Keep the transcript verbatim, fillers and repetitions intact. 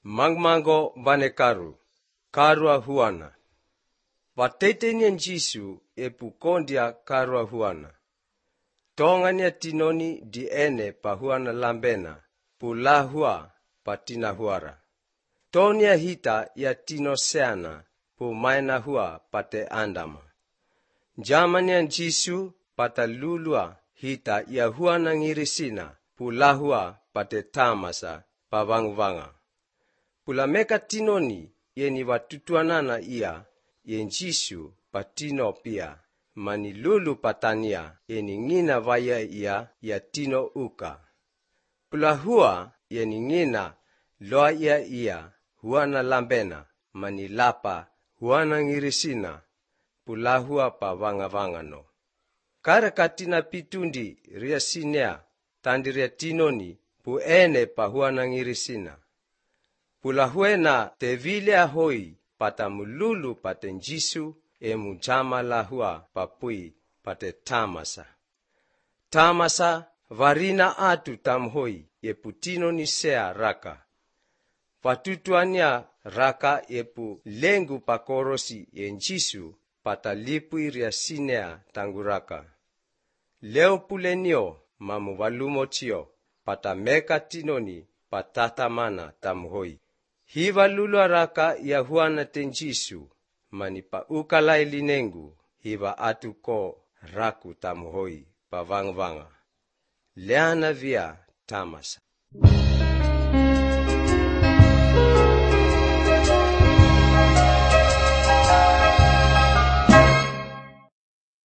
Mangmango banekaru, karua huana. Watetenyen Jisu epu kondia karua huana. Tongania tinoni di ene pa huana lambena, pula hua patina huara. Tonia hita ya tino seana, pu maina hua pate andama. Jamanian Jisu pata lulua hita ya huana ngirisina, pula hua pate tamasa pavangvanga. Pula meka tinoni yeni watutuanana ia, yen Jisu patino pia, mani lulu patania yeni ngina vaya ia ya tino uka. Pula hua yeni ngina loa ia ia huana lambena, mani lapa huana ngirisina, pula hua pa vanga vanga no. Kare katina pitundi ria sinea, tandi ria tinoni pu ene pa huana ngirisina. Pula huena te vile ahoi pata mululu paten Jisu e mujama lahua papui pate tamasa. Tamasa varina atu tamhoi e putino ni sea raka. Patutuania raka epu lengu pakorosi en Jisu pata lipui ria sinea tanguraka. Leo pulenio mamu walumochio pata meka tinoni patata mana tamhoi. Hiva lulu araka ya huana ten Jisu, manipa ukalai linengu, hiva atu ko raku tamuhoi pavangvanga. Leana via tamasa.